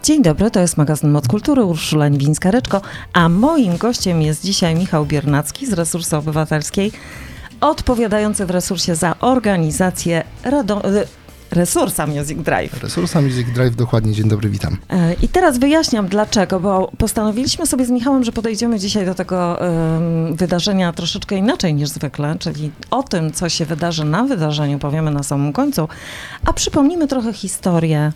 Dzień dobry, to jest magazyn Moc Kultury, Urszula Niwińska-Ryczko, a moim gościem jest dzisiaj Michał Biernacki z Resursu Obywatelskiej, odpowiadający w Resursie za organizację Resursa Music Drive. Resursa Music Drive, dokładnie. Dzień dobry, witam. I teraz wyjaśniam dlaczego, bo postanowiliśmy sobie z Michałem, że podejdziemy dzisiaj do tego wydarzenia troszeczkę inaczej niż zwykle, czyli o tym, co się wydarzy na wydarzeniu, powiemy na samym końcu, a przypomnimy trochę historię.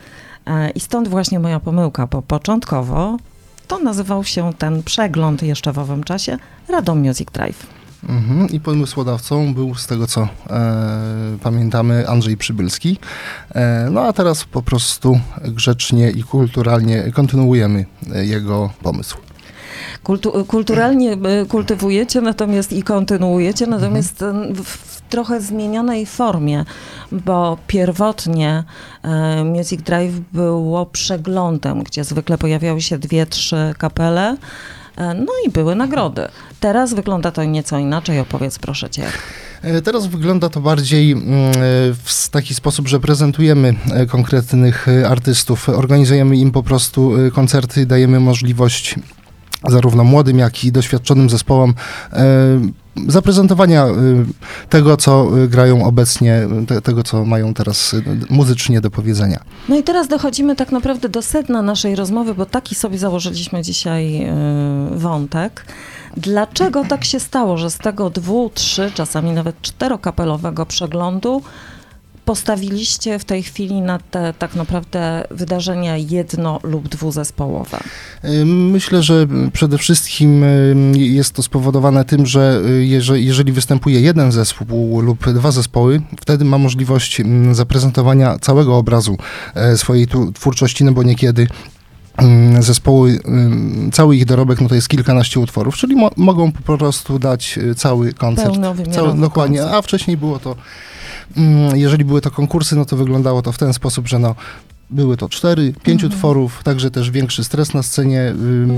I stąd właśnie moja pomyłka, bo początkowo to nazywał się ten przegląd jeszcze w owym czasie Radom Music Drive. I pomysłodawcą był, z tego co pamiętamy, Andrzej Przybylski. No a teraz po prostu grzecznie i kulturalnie kontynuujemy jego pomysł. Kulturalnie kultywujecie natomiast i kontynuujecie, natomiast w trochę zmienionej formie, bo pierwotnie Music Drive było przeglądem, gdzie zwykle pojawiały się 2-3 kapele, no i były nagrody. Teraz wygląda to nieco inaczej, opowiedz proszę cię. Teraz wygląda to bardziej w taki sposób, że prezentujemy konkretnych artystów, organizujemy im po prostu koncerty, dajemy możliwość zarówno młodym, jak i doświadczonym zespołom zaprezentowania tego, co grają obecnie, tego, co mają teraz muzycznie do powiedzenia. No i teraz dochodzimy tak naprawdę do sedna naszej rozmowy, bo taki sobie założyliśmy dzisiaj wątek. Dlaczego tak się stało, że z tego 2, 3, czasami nawet 4-kapelowego przeglądu postawiliście w tej chwili na te tak naprawdę wydarzenia 1- lub 2-zespołowe? Myślę, że przede wszystkim jest to spowodowane tym, że jeżeli występuje jeden zespół lub 2 zespoły, wtedy ma możliwość zaprezentowania całego obrazu swojej twórczości, no bo niekiedy zespoły, cały ich dorobek, no to jest kilkanaście utworów, czyli mogą po prostu dać cały koncert. Dokładnie, koncert. A wcześniej było to, jeżeli były to konkursy, no to wyglądało to w ten sposób, że były to 4-5 utworów, także też większy stres na scenie,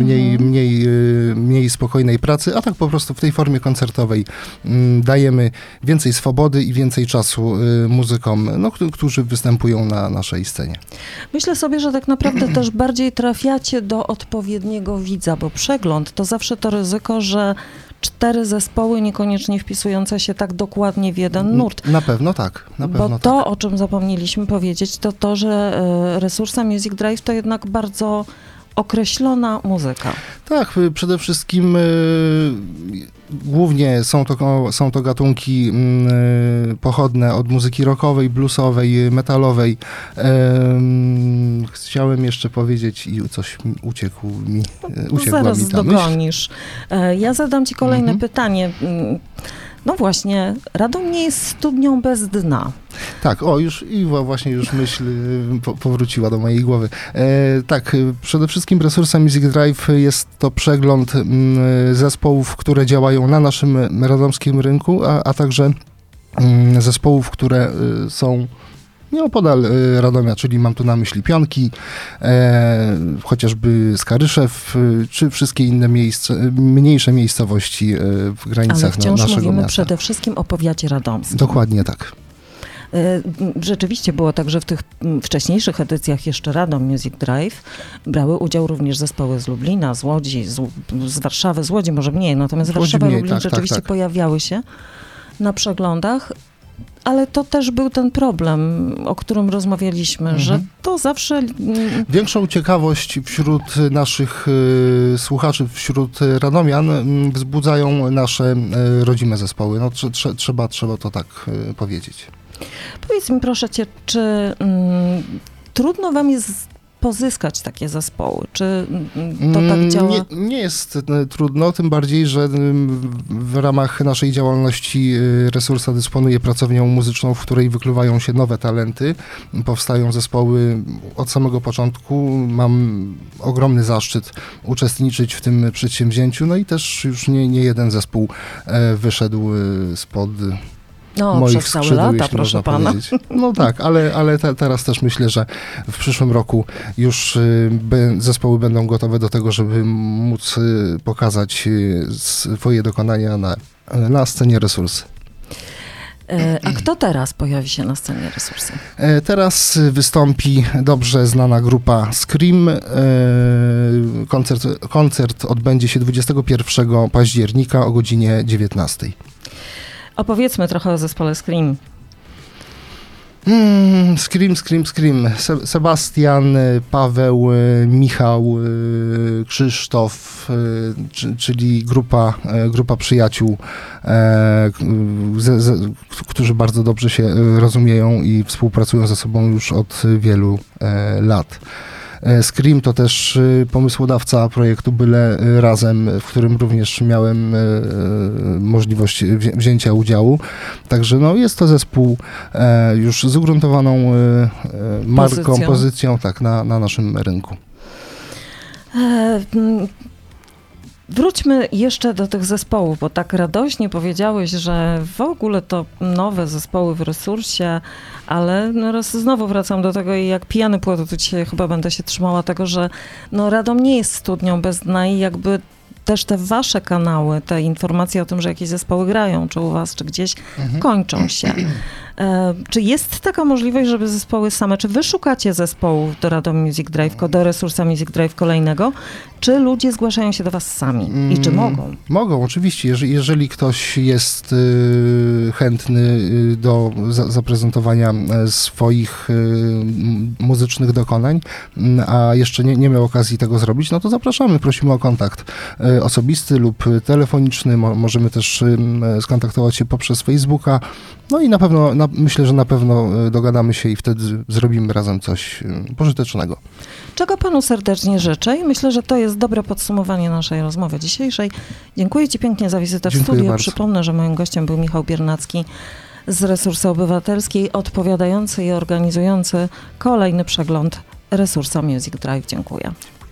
mniej spokojnej pracy, a tak po prostu w tej formie koncertowej dajemy więcej swobody i więcej czasu muzykom, którzy występują na naszej scenie. Myślę sobie, że tak naprawdę też bardziej trafiacie do odpowiedniego widza, bo przegląd to zawsze to ryzyko, że 4 zespoły niekoniecznie wpisujące się tak dokładnie w jeden nurt. Na pewno tak. Bo to, o czym zapomnieliśmy powiedzieć, to że Resursa Music Drive to jednak bardzo określona muzyka. Tak, przede wszystkim głównie są to gatunki pochodne od muzyki rockowej, bluesowej, metalowej. Chciałem jeszcze powiedzieć i coś uciekła Zaraz mi ta dogonisz. Ja zadam ci kolejne pytanie. No właśnie, Radom nie jest studnią bez dna. Tak, właśnie myśl powróciła do mojej głowy. Tak, przede wszystkim Resursa Music Drive jest to przegląd zespołów, które działają na naszym radomskim rynku, a także zespołów, które są nieopodal Radomia, czyli mam tu na myśli Pionki, chociażby Skaryszew, czy wszystkie inne mniejsze miejscowości w granicach naszego miasta. Ale wciąż mówimy przede wszystkim o powiacie radomskim. Dokładnie tak. Rzeczywiście było tak, że w tych wcześniejszych edycjach jeszcze Radom Music Drive brały udział również zespoły z Lublina, z Łodzi, z Warszawy, z Łodzi może mniej, natomiast Warszawa i Lublin rzeczywiście pojawiały się na przeglądach. Ale to też był ten problem, o którym rozmawialiśmy, że to zawsze... Większą ciekawość wśród naszych słuchaczy, wśród radomian wzbudzają nasze rodzime zespoły. No, trzeba to tak powiedzieć. Powiedz mi proszę cię, czy trudno wam jest pozyskać takie zespoły? Czy to tak działa? Nie jest trudno, tym bardziej, że w ramach naszej działalności Resursa dysponuje pracownią muzyczną, w której wykluwają się nowe talenty. Powstają zespoły od samego początku. Mam ogromny zaszczyt uczestniczyć w tym przedsięwzięciu, no i też już nie jeden zespół wyszedł spod moich przez całe lata, proszę pana. No tak, ale teraz też myślę, że w przyszłym roku już zespoły będą gotowe do tego, żeby móc pokazać swoje dokonania na scenie Resursy. A kto teraz pojawi się na scenie Resursa? Teraz wystąpi dobrze znana grupa Scream. Koncert odbędzie się 21 października o godzinie 19. Opowiedzmy trochę o zespole Scream. Scream. Sebastian, Paweł, Michał, Krzysztof, czyli grupa przyjaciół, którzy bardzo dobrze się rozumieją i współpracują ze sobą już od wielu lat. Scream to też pomysłodawca projektu Byle Razem, w którym również miałem możliwość wzięcia udziału. Także no, jest to zespół już z ugruntowaną marką, pozycją tak, na naszym rynku. Wróćmy jeszcze do tych zespołów, bo tak radośnie powiedziałeś, że w ogóle to nowe zespoły w Resursie, ale no raz znowu wracam do tego i jak pijany płot, to dzisiaj chyba będę się trzymała tego, że no Radom nie jest studnią bez dna i jakby też te wasze kanały, te informacje o tym, że jakieś zespoły grają, czy u was, czy gdzieś, kończą się. Czy jest taka możliwość, żeby zespoły same, czy wy szukacie zespołów do Radom Music Drive, do Resursa Music Drive kolejnego, czy ludzie zgłaszają się do was sami i czy mogą? Mogą, oczywiście. Jeżeli ktoś jest chętny do zaprezentowania swoich muzycznych dokonań, a jeszcze nie miał okazji tego zrobić, no to zapraszamy, prosimy o kontakt osobisty lub telefoniczny. Możemy też skontaktować się poprzez Facebooka. No i na pewno, myślę, że na pewno dogadamy się i wtedy zrobimy razem coś pożytecznego. Czego panu serdecznie życzę i myślę, że to jest dobre podsumowanie naszej rozmowy dzisiejszej. Dziękuję ci pięknie za wizytę w studiu. Bardzo. Przypomnę, że moim gościem był Michał Biernacki z Resursu Obywatelskiej, odpowiadający i organizujący kolejny przegląd Resursa Music Drive. Dziękuję.